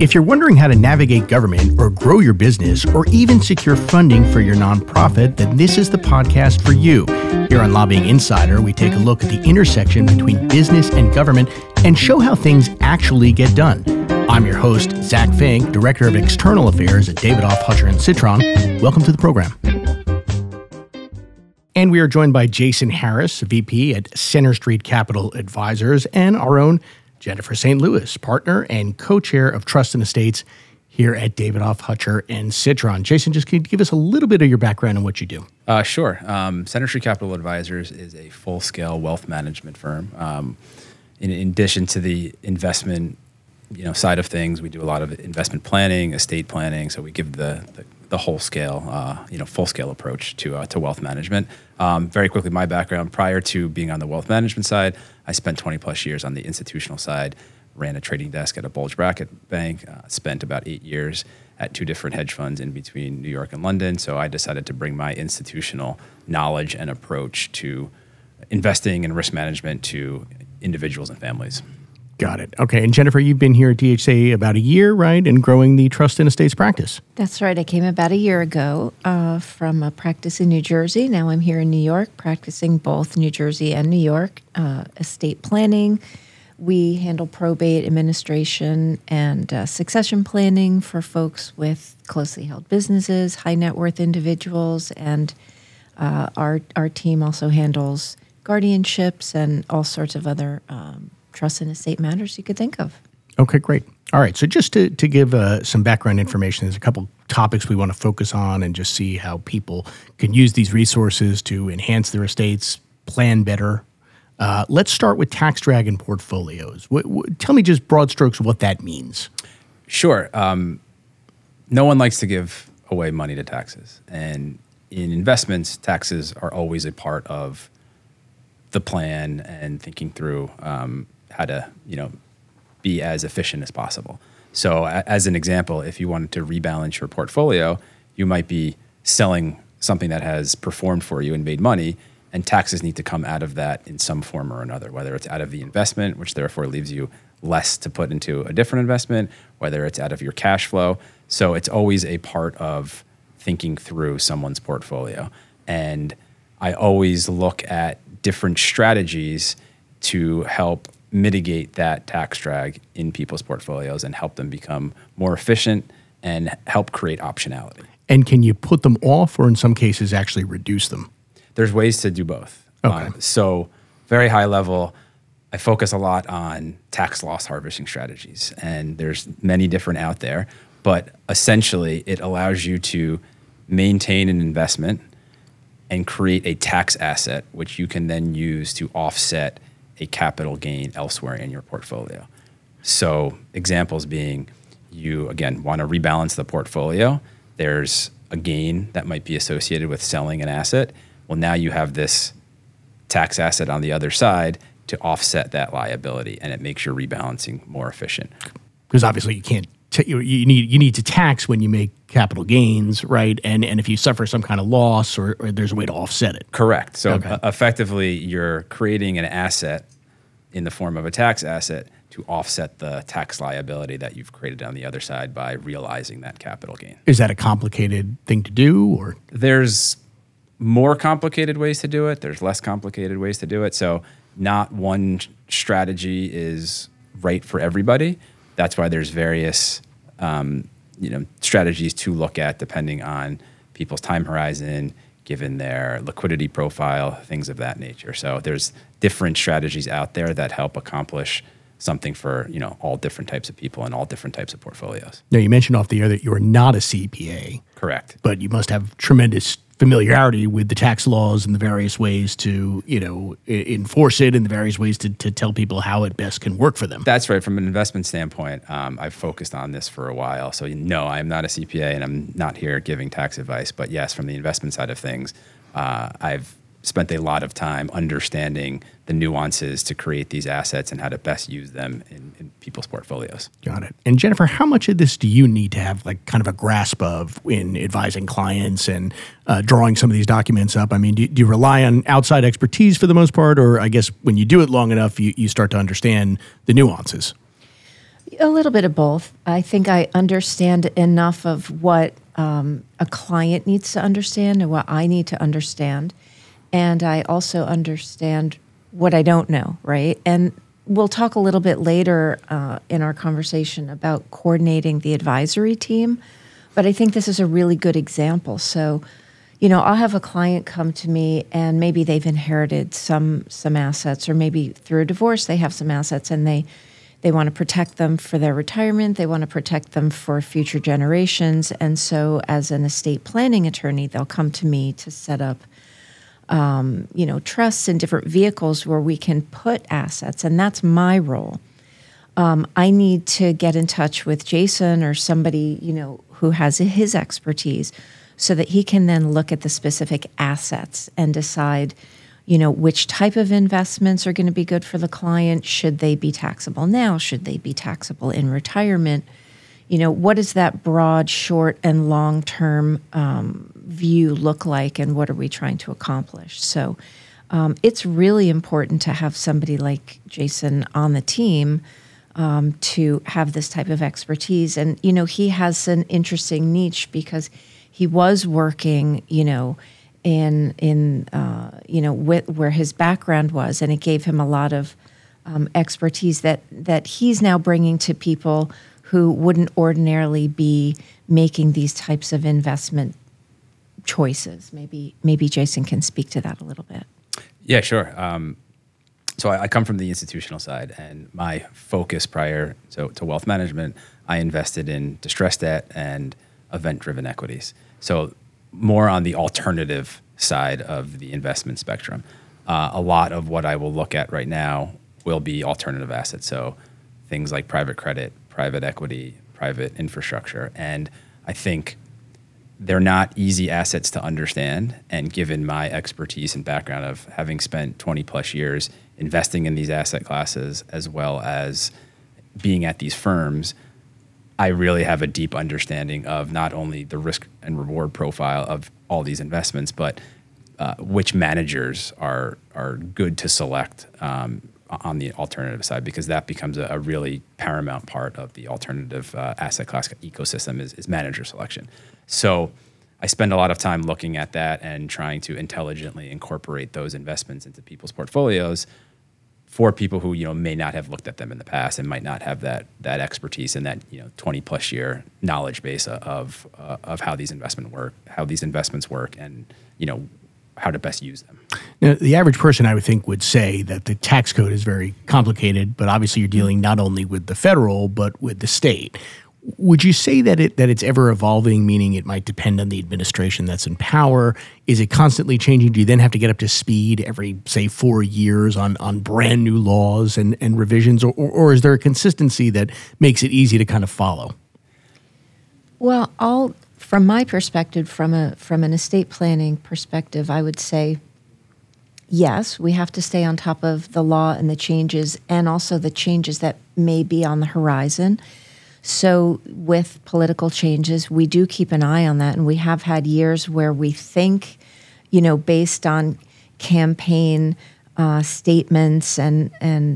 If you're wondering how to navigate government or grow your business or even secure funding for your nonprofit, then this is the podcast for you. Here on Lobbying Insider, we take a look at the intersection between business and government and show how things actually get done. I'm your host, Zach Fink, Director of External Affairs at Davidoff, Hutcher & Citron. Welcome to the program. And we are joined by Jason Harris, VP at Center Street Capital Advisors, and our own Jennifer St. Louis, partner and co-chair of Trust and Estates here at Davidoff, Hutcher & Citron. Jason, just can you give us a little bit of your background on what you do? Sure. Center Street Capital Advisors is a full-scale wealth management firm. In addition to the investment side of things, we do a lot of investment planning, estate planning. So we give the whole scale, full scale approach to wealth management. Very quickly, my background prior to being on the wealth management side, I spent 20 plus years on the institutional side, ran a trading desk at a bulge bracket bank, spent about 8 years at 2 different hedge funds in between New York and London. So I decided to bring my institutional knowledge and approach to investing and risk management to individuals and families. Got it. Okay. And Jennifer, you've been here at DHC about a year, right? And growing the Trust and Estates practice. That's right. I came about a year ago from a practice in New Jersey. Now I'm here in New York, practicing both New Jersey and New York, estate planning. We handle probate administration and succession planning for folks with closely held businesses, high net worth individuals, and our team also handles guardianships and all sorts of other trust and estate matters you could think of. Okay, great. All right. So just to give some background information, there's a couple topics we want to focus on and just see how people can use these resources to enhance their estates, plan better. Let's start with tax drag and portfolios. Tell me just broad strokes what that means. Sure. No one likes to give away money to taxes. And in investments, taxes are always a part of the plan and thinking through how to, be as efficient as possible. So as an example, if you wanted to rebalance your portfolio, you might be selling something that has performed for you and made money, and taxes need to come out of that in some form or another, whether it's out of the investment, which therefore leaves you less to put into a different investment, whether it's out of your cash flow. So it's always a part of thinking through someone's portfolio. And I always look at different strategies to help mitigate that tax drag in people's portfolios and help them become more efficient and help create optionality. And can you put them off or in some cases actually reduce them? There's ways to do both. Okay. So very high level, I focus a lot on tax loss harvesting strategies, and there's many different out there, but essentially it allows you to maintain an investment and create a tax asset, which you can then use to offset a capital gain elsewhere in your portfolio. So examples being, you, again, want to rebalance the portfolio. There's a gain that might be associated with selling an asset. Well, now you have this tax asset on the other side to offset that liability, and it makes your rebalancing more efficient. Because obviously you can't. You need to tax when you make capital gains, right? And if you suffer some kind of loss or there's a way to offset it. Correct. So Okay. Effectively, you're creating an asset in the form of a tax asset to offset the tax liability that you've created on the other side by realizing that capital gain. Is that a complicated thing to do, or? There's more complicated ways to do it. There's less complicated ways to do it. So not one strategy is right for everybody. That's why there's various strategies to look at depending on people's time horizon, given their liquidity profile, things of that nature. So there's different strategies out there that help accomplish something for all different types of people and all different types of portfolios. Now, you mentioned off the air that you are not a CPA. Correct. But you must have tremendous familiarity with the tax laws and the various ways to, enforce it and the various ways to tell people how it best can work for them. That's right. From an investment standpoint, I've focused on this for a while. So no, I'm not a CPA and I'm not here giving tax advice. But yes, from the investment side of things, I've spent a lot of time understanding the nuances to create these assets and how to best use them in people's portfolios. Got it. And Jennifer, how much of this do you need to have like kind of a grasp of in advising clients and drawing some of these documents up? I mean, do you rely on outside expertise for the most part, or I guess when you do it long enough, you start to understand the nuances? A little bit of both. I think I understand enough of what a client needs to understand and what I need to understand. And I also understand what I don't know, right? And we'll talk a little bit later in our conversation about coordinating the advisory team. But I think this is a really good example. So, I'll have a client come to me and maybe they've inherited some assets, or maybe through a divorce they have some assets and they want to protect them for their retirement. They want to protect them for future generations. And so as an estate planning attorney, they'll come to me to set up, trusts and different vehicles where we can put assets. And that's my role. I need to get in touch with Jason or somebody, who has his expertise so that he can then look at the specific assets and decide, which type of investments are going to be good for the client. Should they be taxable now? Should they be taxable in retirement? What does that broad, short, and long-term view look like, and what are we trying to accomplish? So it's really important to have somebody like Jason on the team to have this type of expertise. And, he has an interesting niche because he was working, with where his background was, and it gave him a lot of expertise that he's now bringing to people who wouldn't ordinarily be making these types of investment choices. Maybe Jason can speak to that a little bit. Yeah, sure. So I come from the institutional side, and my focus prior to wealth management, I invested in distressed debt and event-driven equities. So more on the alternative side of the investment spectrum. A lot of what I will look at right now will be alternative assets. So things like private credit, private equity, private infrastructure. And I think they're not easy assets to understand. And given my expertise and background of having spent 20 plus years investing in these asset classes, as well as being at these firms, I really have a deep understanding of not only the risk and reward profile of all these investments, but which managers are good to select on the alternative side, because that becomes a really paramount part of the alternative asset class ecosystem is manager selection. So I spend a lot of time looking at that and trying to intelligently incorporate those investments into people's portfolios for people who may not have looked at them in the past and might not have that expertise and that 20 plus year knowledge base of how these investments work, and how to best use them. Now, the average person, I would think, would say that the tax code is very complicated, but obviously you're dealing not only with the federal but with the state. Would you say that it's ever evolving, meaning it might depend on the administration that's in power? Is it constantly changing? Do you then have to get up to speed every, say, 4 years on brand new laws and revisions? Or is there a consistency that makes it easy to kind of follow? Well, from my perspective, from an estate planning perspective, I would say, yes, we have to stay on top of the law and the changes, and also the changes that may be on the horizon. So with political changes, we do keep an eye on that, and we have had years where we think, based on campaign statements and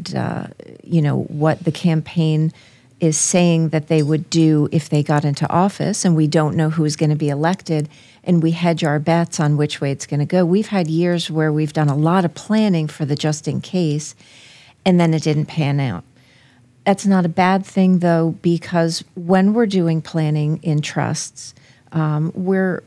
what the campaign is saying that they would do if they got into office, and we don't know who's going to be elected, and we hedge our bets on which way it's going to go. We've had years where we've done a lot of planning for the just in case, and then it didn't pan out. That's not a bad thing, though, because when we're doing planning in trusts, we're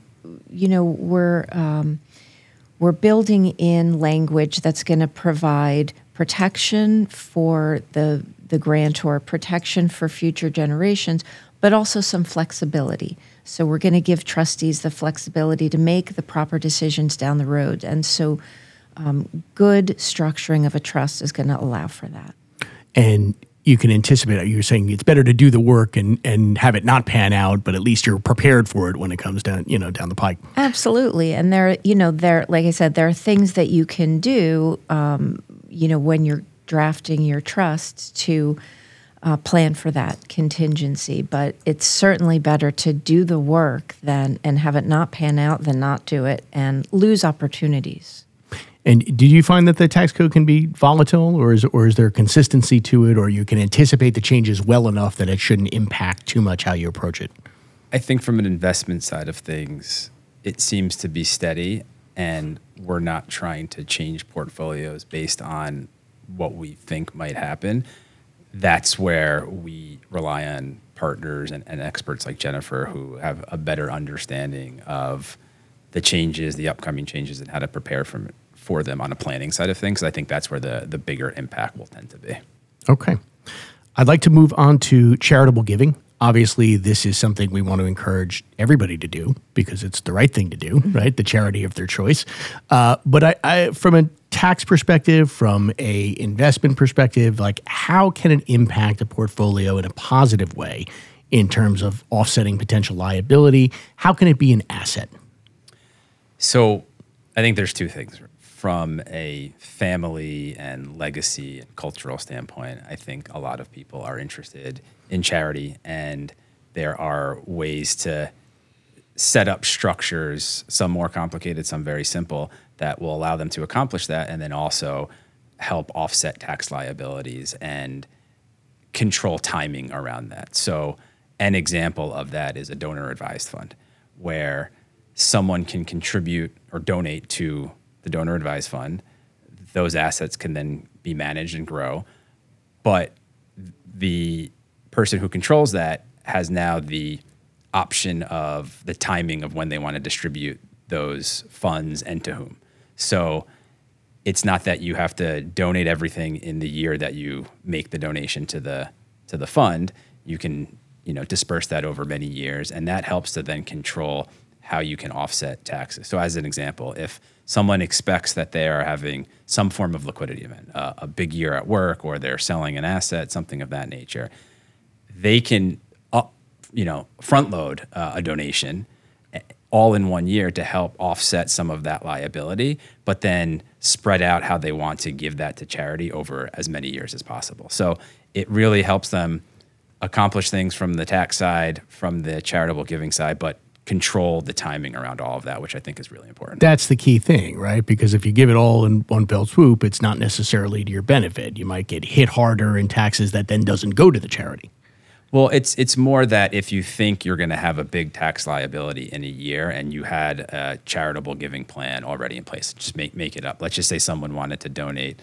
building in language that's going to provide protection for the grantor, protection for future generations, but also some flexibility. So we're going to give trustees the flexibility to make the proper decisions down the road. And so good structuring of a trust is going to allow for that. And you can anticipate, you're saying it's better to do the work and have it not pan out, but at least you're prepared for it when it comes down the pike. Absolutely. And there, like I said, there are things that you can do, when you're drafting your trust to plan for that contingency. But it's certainly better to do the work and have it not pan out than not do it and lose opportunities. And do you find that the tax code can be volatile, or is there consistency to it, or you can anticipate the changes well enough that it shouldn't impact too much how you approach it? I think from an investment side of things, it seems to be steady, and we're not trying to change portfolios based on what we think might happen. That's where we rely on partners and experts like Jennifer who have a better understanding of the changes, the upcoming changes, and how to prepare for them on a planning side of things. I think that's where the bigger impact will tend to be. Okay. I'd like to move on to charitable giving. Obviously, this is something we want to encourage everybody to do because it's the right thing to do, right? The charity of their choice. But I, from a tax perspective, from a investment perspective, like how can it impact a portfolio in a positive way in terms of offsetting potential liability? How can it be an asset? So I think there's two things. From a family and legacy and cultural standpoint, I think a lot of people are interested in charity, and there are ways to set up structures, some more complicated, some very simple, that will allow them to accomplish that and then also help offset tax liabilities and control timing around that. So an example of that is a donor advised fund where someone can contribute or donate to the donor advised fund. Those assets can then be managed and grow. But the person who controls that has now the option of the timing of when they want to distribute those funds and to whom. So it's not that you have to donate everything in the year that you make the donation to the fund. You can, disperse that over many years, and that helps to then control how you can offset taxes. So as an example, if someone expects that they are having some form of liquidity event, a big year at work, or they're selling an asset, something of that nature, they can front load a donation all in one year to help offset some of that liability, but then spread out how they want to give that to charity over as many years as possible. So it really helps them accomplish things from the tax side, from the charitable giving side, but control the timing around all of that, which I think is really important. That's the key thing, right? Because if you give it all in one fell swoop, it's not necessarily to your benefit. You might get hit harder in taxes that then doesn't go to the charity. Well, it's more that if you think you're going to have a big tax liability in a year and you had a charitable giving plan already in place, just make it up. Let's just say someone wanted to donate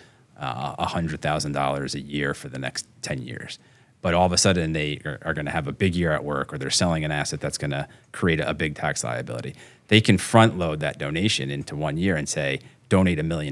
$100,000 a year for the next 10 years. But all of a sudden they are going to have a big year at work, or they're selling an asset that's going to create a big tax liability. They can front load that donation into 1 year and say, donate $1 million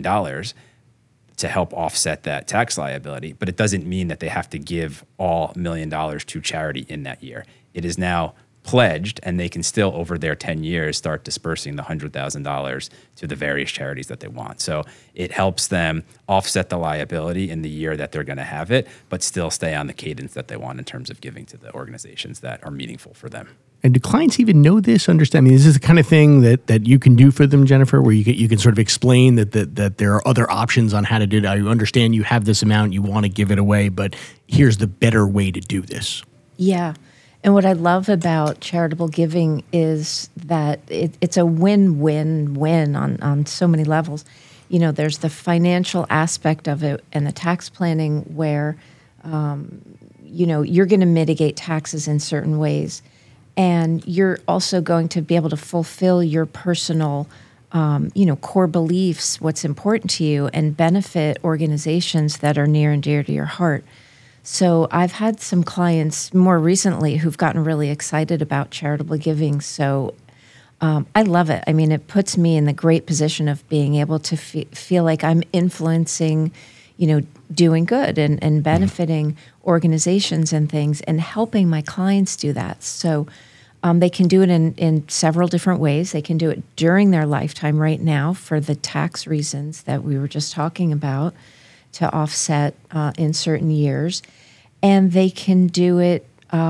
to help offset that tax liability. But it doesn't mean that they have to give all $1 million to charity in that year. It is now pledged, and they can still, over their 10 years, start dispersing the $100,000 to the various charities that they want. So it helps them offset the liability in the year that they're going to have it, but still stay on the cadence that they want in terms of giving to the organizations that are meaningful for them. And do clients even know this, understand? I mean, is this the kind of thing that you can do for them, Jennifer, where you can sort of explain that there are other options on how to do that? You understand you have this amount, you want to give it away, but here's the better way to do this. Yeah. And what I love about charitable giving is that it's a win-win-win on so many levels. There's the financial aspect of it and the tax planning where, you're going to mitigate taxes in certain ways. And you're also going to be able to fulfill your personal, core beliefs, what's important to you, and benefit organizations that are near and dear to your heart. So I've had some clients more recently who've gotten really excited about charitable giving. So I love it. I mean, it puts me in the great position of being able to feel like I'm influencing, doing good and benefiting organizations and things and helping my clients do that. So they can do it in several different ways. They can do it during their lifetime right now for the tax reasons that we were just talking about to offset in certain years. And they can do it,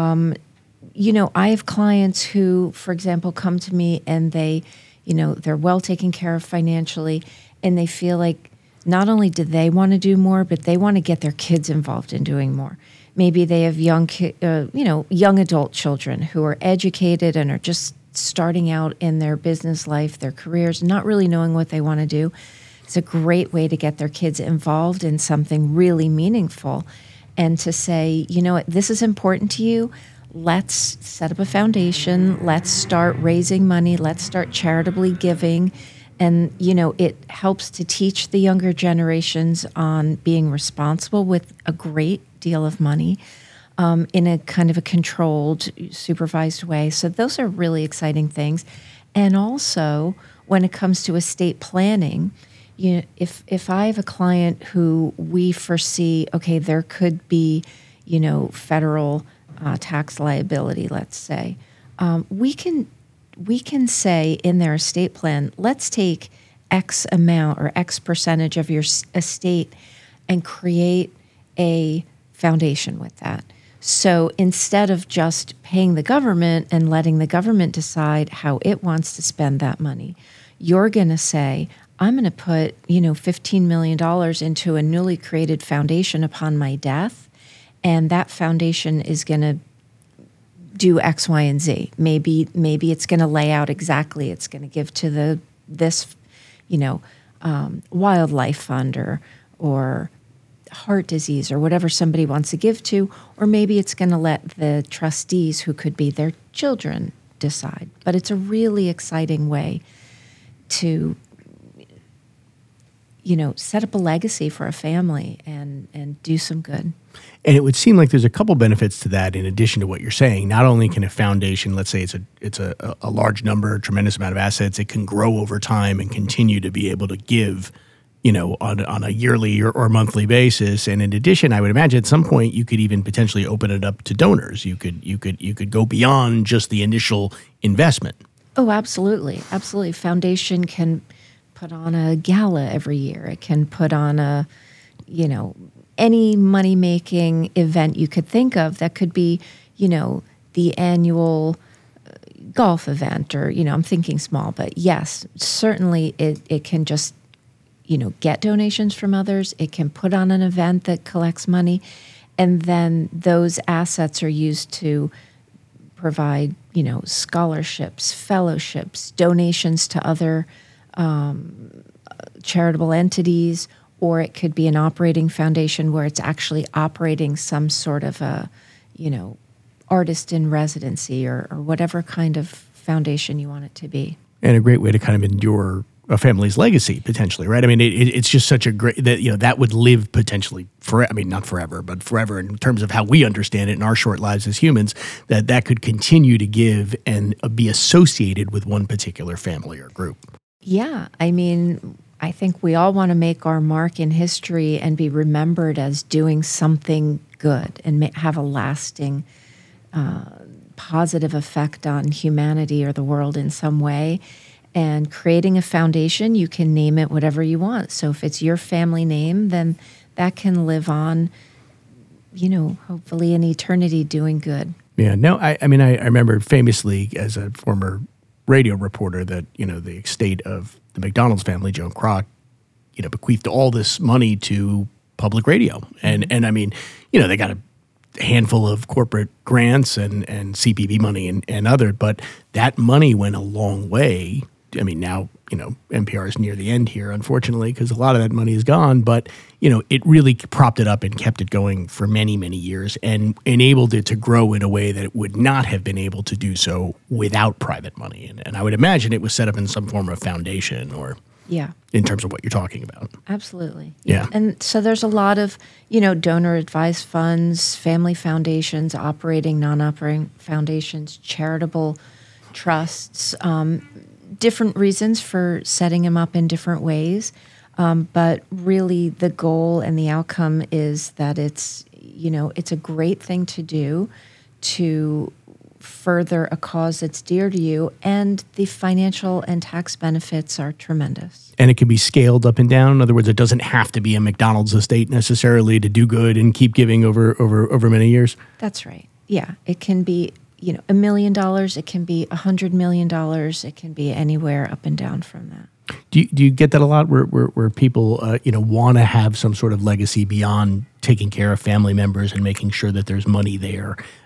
I have clients who, for example, come to me and they're well taken care of financially, and they feel like not only do they want to do more, but they want to get their kids involved in doing more. Maybe they have young adult children who are educated and are just starting out in their business life, their careers, not really knowing what they want to do. It's a great way to get their kids involved in something really meaningful and to say, you know what, this is important to you. Let's set up a foundation. Let's start raising money. Let's start charitably giving. And, it helps to teach the younger generations on being responsible with a great deal of money in a kind of a controlled, supervised way. So those are really exciting things. And also, when it comes to estate planning, if I have a client who we foresee, okay, there could be, federal tax liability, let's say, we can say in their estate plan, let's take X amount or X percentage of your estate and create a foundation with that. So instead of just paying the government and letting the government decide how it wants to spend that money, you're going to say, I'm going to put, $15 million into a newly created foundation upon my death, and that foundation is going to do X, Y, and Z. Maybe it's going to lay out exactly. It's going to give to this wildlife fund or heart disease or whatever somebody wants to give to, or maybe it's going to let the trustees, who could be their children, decide. But it's a really exciting way to set up a legacy for a family and do some good. And it would seem like there's a couple benefits to that in addition to what you're saying. Not only can a foundation, let's say it's a large number, a tremendous amount of assets, it can grow over time and continue to be able to give, on a yearly or monthly basis. And in addition, I would imagine at some point you could even potentially open it up to donors. You could go beyond just the initial investment. Oh, absolutely. Absolutely. Foundation can put on a gala every year. It can put on any money-making event you could think of that could be, the annual golf event or, I'm thinking small, but yes, certainly it can just, get donations from others. It can put on an event that collects money, and then those assets are used to provide, scholarships, fellowships, donations to other charitable entities, or it could be an operating foundation where it's actually operating some sort of a, artist in residency or whatever kind of foundation you want it to be. And a great way to kind of endure a family's legacy, potentially, right? I mean, it's just such a great, that would live potentially forever. I mean, not forever, but forever in terms of how we understand it in our short lives as humans, that could continue to give and be associated with one particular family or group. Yeah. I mean, I think we all want to make our mark in history and be remembered as doing something good and have a lasting positive effect on humanity or the world in some way. And creating a foundation, you can name it whatever you want. So if it's your family name, then that can live on, hopefully in eternity doing good. Yeah, no, I remember famously as a former radio reporter that, the estate of the McDonald's family, Joan Kroc, bequeathed all this money to public radio. And I mean, they got a handful of corporate grants and CPB money and other, but that money went a long way. I mean, now, NPR is near the end here, unfortunately, because a lot of that money is gone, but, it really propped it up and kept it going for many, many years and enabled it to grow in a way that it would not have been able to do so without private money. And I would imagine it was set up in some form of foundation or in terms of what you're talking about. Absolutely. Yeah. And so there's a lot of, donor advised funds, family foundations, operating, non-operating foundations, charitable trusts, different reasons for setting them up in different ways. But really the goal and the outcome is that it's a great thing to do to further a cause that's dear to you, and the financial and tax benefits are tremendous. And it can be scaled up and down. In other words, it doesn't have to be a McDonald's estate necessarily to do good and keep giving over many years. That's right. Yeah. It can be, $1 million. It can be $100 million. It can be anywhere up and down from that. Do you get that a lot where people, want to have some sort of legacy beyond taking care of family members and making sure that there's money there?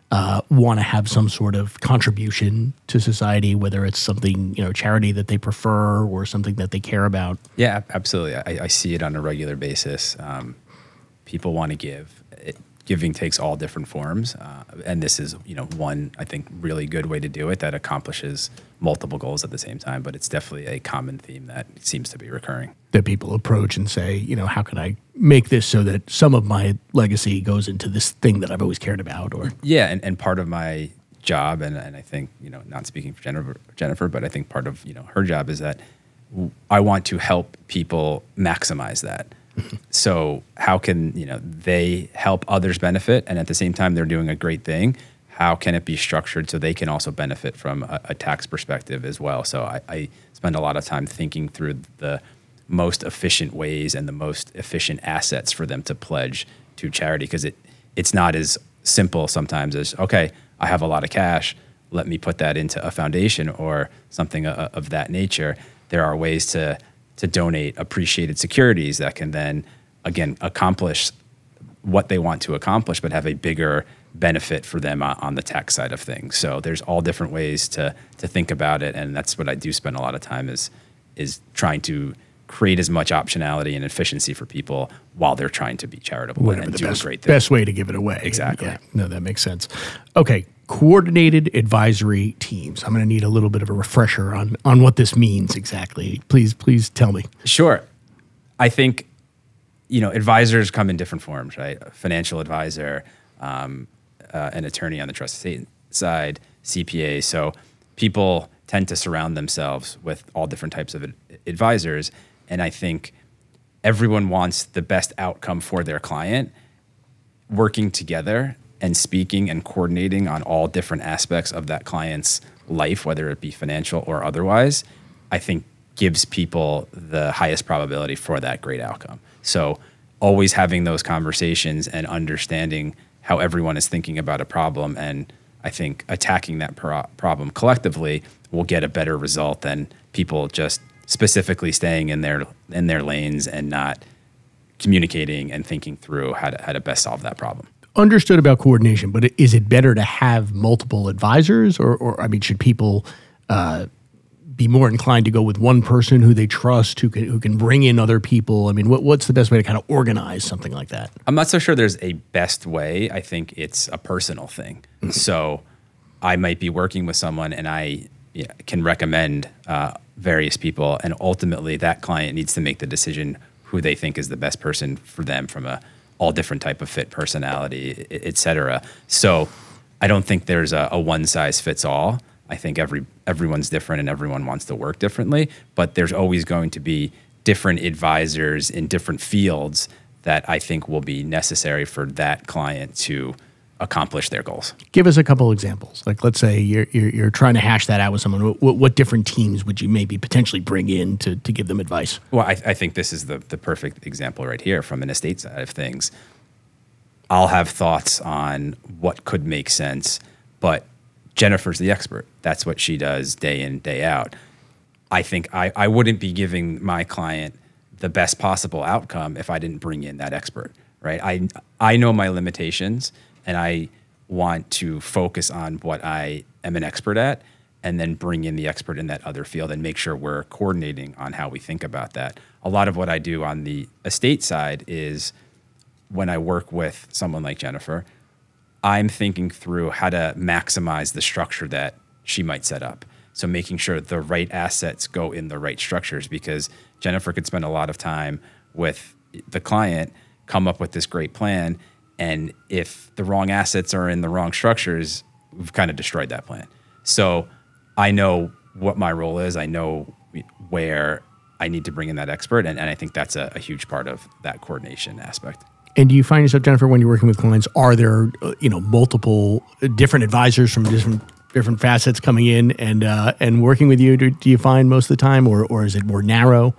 want to have some sort of contribution to society, whether it's something, charity that they prefer or something that they care about? Yeah, absolutely. I see it on a regular basis. People want to give. Giving takes all different forms, and this is one, I think, really good way to do it that accomplishes multiple goals at the same time. But it's definitely a common theme that seems to be recurring. That people approach and say, how can I make this so that some of my legacy goes into this thing that I've always cared about? Or and part of my job, and I think not speaking for Jennifer, but I think part of her job is that I want to help people maximize that. So how can they help others benefit, and at the same time they're doing a great thing? How can it be structured so they can also benefit from a tax perspective as well? So I spend a lot of time thinking through the most efficient ways and the most efficient assets for them to pledge to charity, because it's not as simple sometimes as, okay, I have a lot of cash, let me put that into a foundation or something of that nature. There are ways to donate appreciated securities that can then, again, accomplish what they want to accomplish, but have a bigger benefit for them on the tax side of things. So there's all different ways to think about it, and that's what I do spend a lot of time is trying to create as much optionality and efficiency for people while they're trying to be charitable and do a great thing. Best way to give it away. Exactly. Yeah. No, that makes sense. Okay. Coordinated advisory teams. I'm going to need a little bit of a refresher on what this means exactly. Please tell me. Sure. I think, advisors come in different forms, right? A financial advisor, an attorney on the trust estate side, CPA. So people tend to surround themselves with all different types of advisors. And I think everyone wants the best outcome for their client. Working together and speaking and coordinating on all different aspects of that client's life, whether it be financial or otherwise, I think gives people the highest probability for that great outcome. So always having those conversations and understanding how everyone is thinking about a problem, and I think attacking that problem collectively will get a better result than people just specifically staying in their lanes and not communicating and thinking through how to best solve that problem. Understood about coordination, but is it better to have multiple advisors, or should people be more inclined to go with one person who they trust, who can bring in other people? What's the best way to kind of organize something like that? I'm not so sure there's a best way. I think it's a personal thing. Mm-hmm. So I might be working with someone and I can recommend various people, and ultimately that client needs to make the decision who they think is the best person for them from all different type of fit, personality, et cetera. So I don't think there's a one size fits all. I think everyone's different and everyone wants to work differently, but there's always going to be different advisors in different fields that I think will be necessary for that client to accomplish their goals. Give us a couple examples. Like, let's say you're trying to hash that out with someone. What different teams would you maybe potentially bring in to give them advice? Well, I think this is the perfect example right here from an estate side of things. I'll have thoughts on what could make sense, but Jennifer's the expert. That's what she does day in, day out. I think I wouldn't be giving my client the best possible outcome if I didn't bring in that expert, right? I know my limitations, and I want to focus on what I am an expert at, and then bring in the expert in that other field and make sure we're coordinating on how we think about that. A lot of what I do on the estate side is when I work with someone like Jennifer, I'm thinking through how to maximize the structure that she might set up. So making sure the right assets go in the right structures, because Jennifer could spend a lot of time with the client, come up with this great plan, and if the wrong assets are in the wrong structures, we've kind of destroyed that plan. So I know what my role is. I know where I need to bring in that expert, and I think that's a huge part of that coordination aspect. And do you find yourself, Jennifer, when you're working with clients, are there multiple different advisors from different facets coming in and working with you? Do you find most of the time, or is it more narrow?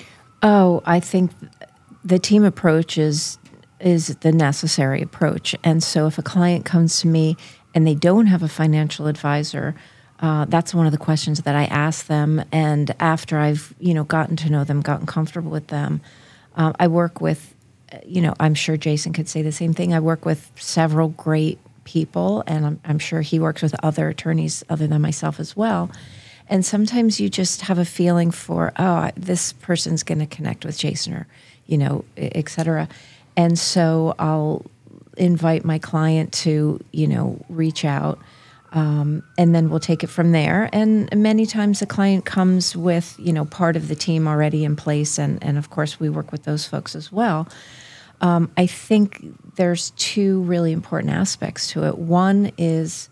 Oh, I think the team approach is the necessary approach. And so if a client comes to me and they don't have a financial advisor, that's one of the questions that I ask them. And after I've, gotten to know them, gotten comfortable with them, I work with, I'm sure Jason could say the same thing. I work with several great people, and I'm sure he works with other attorneys other than myself as well. And sometimes you just have a feeling for, this person's going to connect with Jason, or, et cetera. And so I'll invite my client to, reach out, and then we'll take it from there. And many times the client comes with, part of the team already in place. And of course, we work with those folks as well. I think there's two really important aspects to it. One is,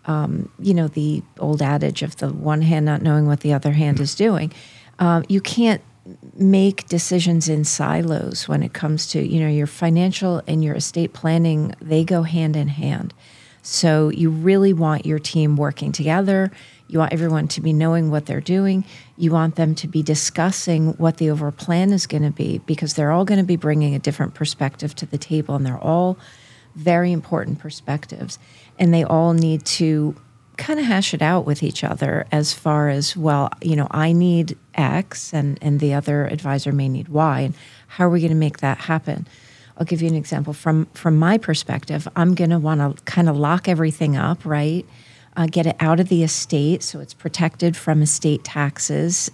the old adage of the one hand not knowing what the other hand is doing. You can't make decisions in silos when it comes to, your financial and your estate planning. They go hand in hand. So you really want your team working together. You want everyone to be knowing what they're doing. You want them to be discussing what the overall plan is going to be, because they're all going to be bringing a different perspective to the table, and they're all very important perspectives. And they all need to kind of hash it out with each other as far as, well, I need X and the other advisor may need Y. And how are we going to make that happen? I'll give you an example. From my perspective, I'm going to want to kind of lock everything up, right? Get it out of the estate so it's protected from estate taxes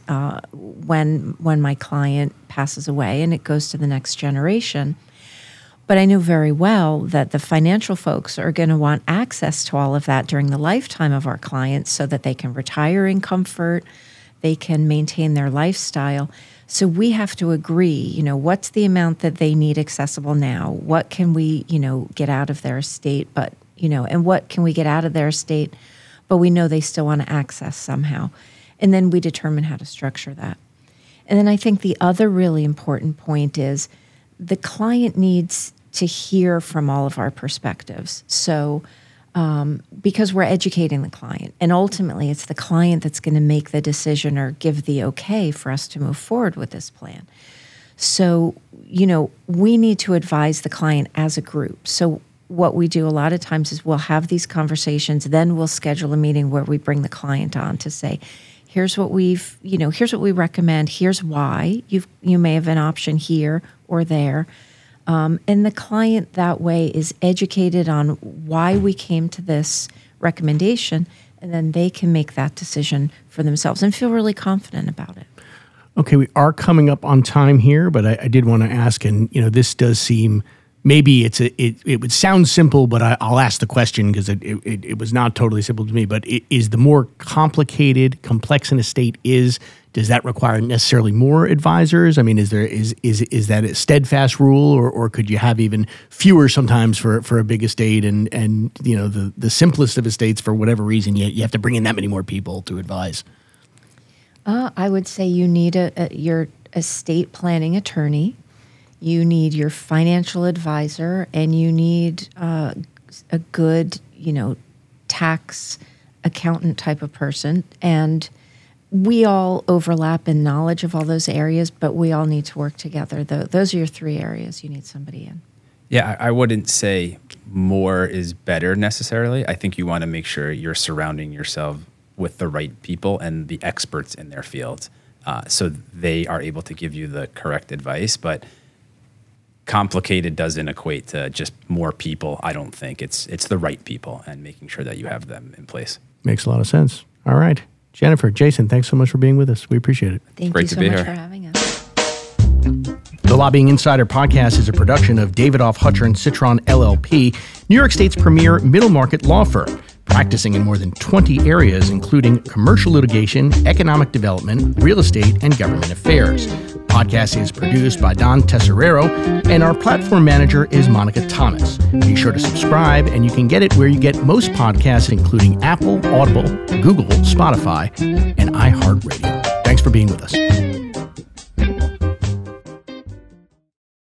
when my client passes away and it goes to the next generation. But I know very well that the financial folks are going to want access to all of that during the lifetime of our clients so that they can retire in comfort, they can maintain their lifestyle. So we have to agree, what's the amount that they need accessible now? What can we, get out of their estate, but, and what can we get out of their estate, but we know they still want to access somehow. And then we determine how to structure that. And then I think the other really important point is the client needs to hear from all of our perspectives. So because we're educating the client, and ultimately it's the client that's going to make the decision or give the okay for us to move forward with this plan. So, we need to advise the client as a group. So what we do a lot of times is we'll have these conversations, then we'll schedule a meeting where we bring the client on to say, here's what here's what we recommend, here's why, you may have an option here or there. And the client that way is educated on why we came to this recommendation, and then they can make that decision for themselves and feel really confident about it. Okay, we are coming up on time here, but I did want to ask, and this does seem, maybe it would sound simple, but I'll ask the question because it was not totally simple to me. But is the more complicated, complex an estate does that require necessarily more advisors? I mean, is that a steadfast rule, or could you have even fewer sometimes for a big estate, and the simplest of estates, for whatever reason, you have to bring in that many more people to advise? I would say you need your estate planning attorney, you need your financial advisor, and you need a good, tax accountant type of person. And we all overlap in knowledge of all those areas, but we all need to work together. Those are your three areas you need somebody in. Yeah, I wouldn't say more is better necessarily. I think you want to make sure you're surrounding yourself with the right people and the experts in their field, so they are able to give you the correct advice. But complicated doesn't equate to just more people. I don't think it's the right people and making sure that you have them in place. Makes a lot of sense. All right. Jennifer, Jason, thanks so much for being with us. We appreciate it. Thank you so much for having us. The Lobbying Insider Podcast is a production of Davidoff Hutcher & Citron LLP, New York State's premier middle market law firm, practicing in more than 20 areas, including commercial litigation, economic development, real estate, and government affairs. The podcast is produced by Don Tesserero, and our platform manager is Monica Thomas. Be sure to subscribe, and you can get it where you get most podcasts, including Apple, Audible, Google, Spotify, and iHeartRadio. Thanks for being with us.